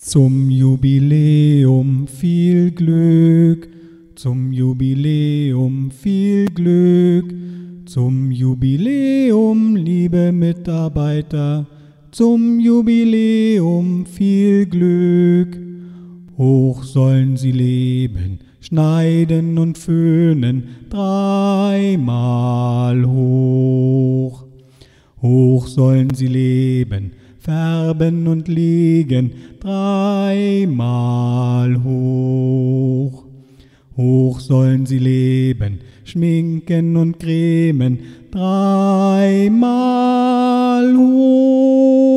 Zum Jubiläum viel Glück, zum Jubiläum viel Glück, zum Jubiläum, liebe Mitarbeiter, zum Jubiläum viel Glück. Hoch sollen sie leben, schneiden und föhnen, dreimal hoch. Hoch sollen sie leben, färben und legen, dreimal hoch. Hoch sollen sie leben, schminken und cremen, dreimal hoch.